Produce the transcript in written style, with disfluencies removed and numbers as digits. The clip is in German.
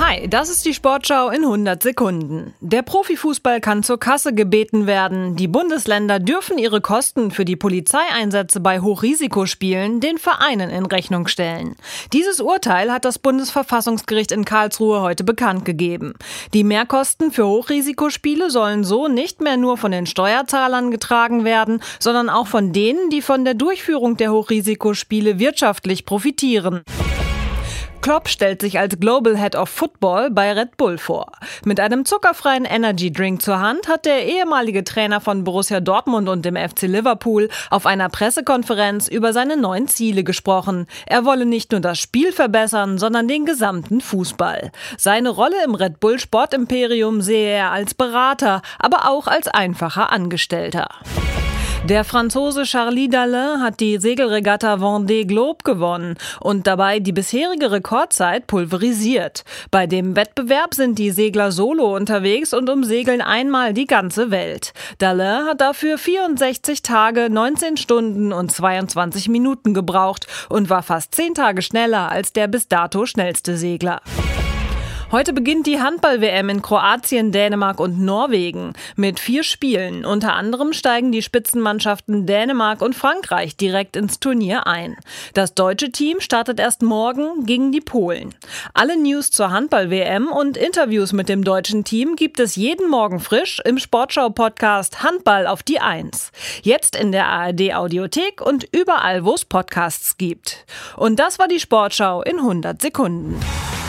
Hi, das ist die Sportschau in 100 Sekunden. Der Profifußball kann zur Kasse gebeten werden. Die Bundesländer dürfen ihre Kosten für die Polizeieinsätze bei Hochrisikospielen den Vereinen in Rechnung stellen. Dieses Urteil hat das Bundesverfassungsgericht in Karlsruhe heute bekannt gegeben. Die Mehrkosten für Hochrisikospiele sollen so nicht mehr nur von den Steuerzahlern getragen werden, sondern auch von denen, die von der Durchführung der Hochrisikospiele wirtschaftlich profitieren. Klopp stellt sich als Global Head of Football bei Red Bull vor. Mit einem zuckerfreien Energy Drink zur Hand hat der ehemalige Trainer von Borussia Dortmund und dem FC Liverpool auf einer Pressekonferenz über seine neuen Ziele gesprochen. Er wolle nicht nur das Spiel verbessern, sondern den gesamten Fußball. Seine Rolle im Red Bull Sportimperium sehe er als Berater, aber auch als einfacher Angestellter. Der Franzose Charlie Dalin hat die Segelregatta Vendée Globe gewonnen und dabei die bisherige Rekordzeit pulverisiert. Bei dem Wettbewerb sind die Segler solo unterwegs und umsegeln einmal die ganze Welt. Dalin hat dafür 64 Tage, 19 Stunden und 22 Minuten gebraucht und war fast 10 Tage schneller als der bis dato schnellste Segler. Heute beginnt die Handball-WM in Kroatien, Dänemark und Norwegen mit 4 Spielen. Unter anderem steigen die Spitzenmannschaften Dänemark und Frankreich direkt ins Turnier ein. Das deutsche Team startet erst morgen gegen die Polen. Alle News zur Handball-WM und Interviews mit dem deutschen Team gibt es jeden Morgen frisch im Sportschau-Podcast Handball auf die 1. Jetzt in der ARD-Audiothek und überall, wo es Podcasts gibt. Und das war die Sportschau in 100 Sekunden.